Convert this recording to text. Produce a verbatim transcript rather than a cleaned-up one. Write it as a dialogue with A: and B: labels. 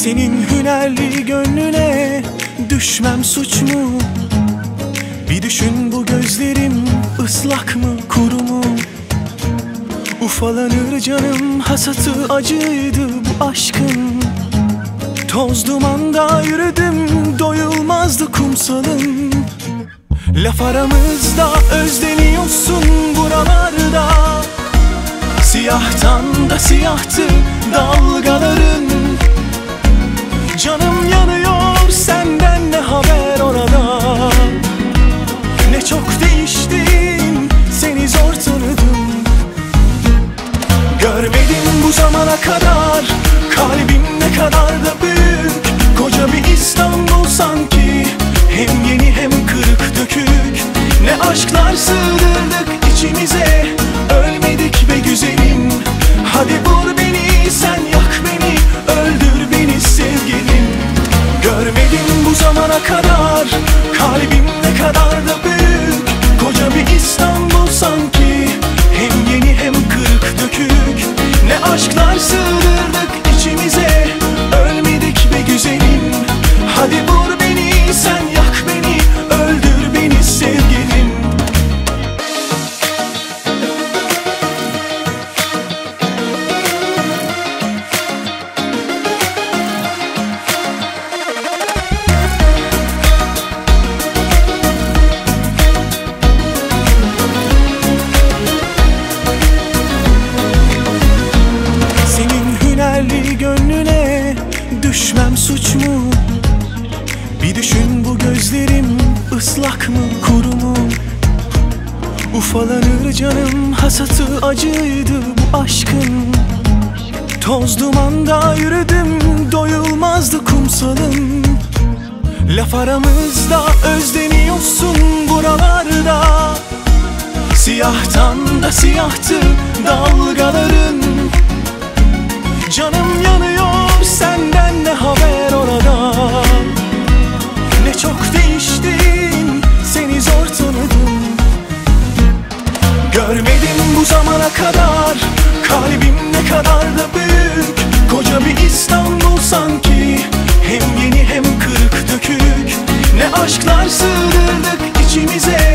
A: Senin hünerli gönlüne düşmem suç mu? Bir düşün, bu gözlerim ıslak mı kuru mu? Ufalanır canım, hasatı acıydı bu aşkın. Toz dumanda yürüdüm, doyulmazdı kumsalım. Laf aramızda özleniyorsun buralarda. Siyahtan da siyahtı dalgaların. Canım yanıyor, senden ne haber orada? Ne çok değiştin, seni zor tanıdım. Görmedim bu zamana kadar, kalbim ne kadar da büyük. Koca bir İstanbul sanki, hem yeni hem kırık dökük. Ne aşklar sığdırdık içimize, ölmedik be güzelim. Hadi vur beni, sen yak beni, öldür beni sevgilim. Görmedim bu zamana kadar, kalbim ne kadar da büyük. Koca bir İstanbul sanki, hem yeni hem kırık dökük. Ne aşklar sığdırdık içimize, ölmedik be güzelim. Hadi vur beni, sen yak beni, öldür beni sevgilim. Gönlüne düşmem suç mu? Bir düşün, bu gözlerim ıslak mı kuru mu? Ufalanır canım, hasatı acıydı bu aşkın. Toz dumanda yürüdüm, doyulmazdı kumsalım. Laf aramızda özleniyorsun buralarda. Siyahtan da siyahtı dalgaların. Canım yanıyor, senden ne haber orada? Ne çok değiştin, seni zor tanıdım. Görmedim bu zamana kadar, kalbim ne kadar da büyük. Koca bir İstanbul sanki, hem yeni hem kırık dökük. Ne aşklar sığdırdık içimize,